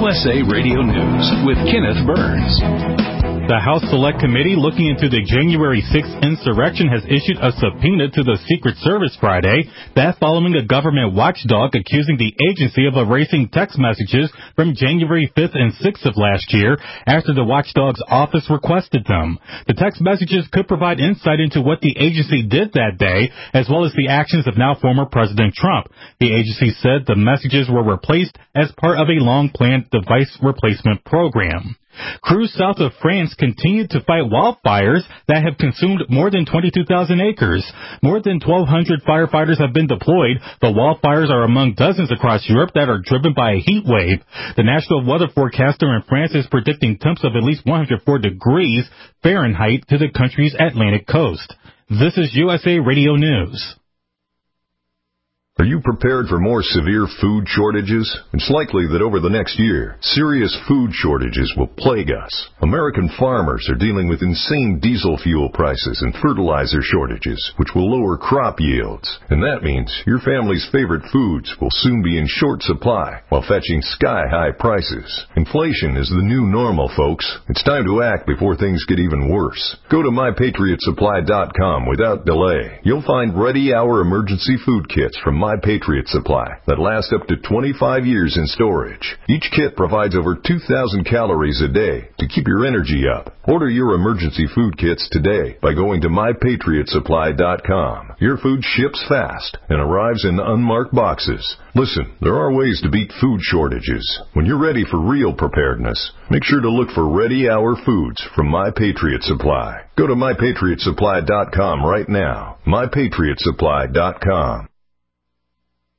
USA Radio News with Kenneth Burns. The House Select Committee looking into the January 6th insurrection has issued a subpoena to the Secret Service Friday, that following a government watchdog accusing the agency of erasing text messages from January 5th and 6th of last year after the watchdog's office requested them. The text messages could provide insight into what the agency did that day, as well as the actions of now former President Trump. The agency said the messages were replaced as part of a long-planned device replacement program. Crews south of France continue to fight wildfires that have consumed more than 22,000 acres. More than 1,200 firefighters have been deployed. The wildfires are among dozens across Europe that are driven by a heat wave. The National Weather Forecaster in France is predicting temps of at least 104 degrees Fahrenheit to the country's Atlantic coast. This is USA Radio News. Are you prepared for more severe food shortages? It's likely that over the next year, serious food shortages will plague us. American farmers are dealing with insane diesel fuel prices and fertilizer shortages, which will lower crop yields. And that means your family's favorite foods will soon be in short supply while fetching sky-high prices. Inflation is the new normal, folks. It's time to act before things get even worse. Go to MyPatriotSupply.com without delay. You'll find ready-hour emergency food kits from My Patriot Supply that last up to 25 years in storage. Each kit provides over 2,000 calories a day to keep your energy up. Order your emergency food kits today by going to MyPatriotSupply.com. Your food ships fast and arrives in unmarked boxes. Listen, there are ways to beat food shortages. When you're ready for real preparedness, make sure to look for ready-hour foods from My Patriot Supply. Go to MyPatriotSupply.com right now. MyPatriotSupply.com.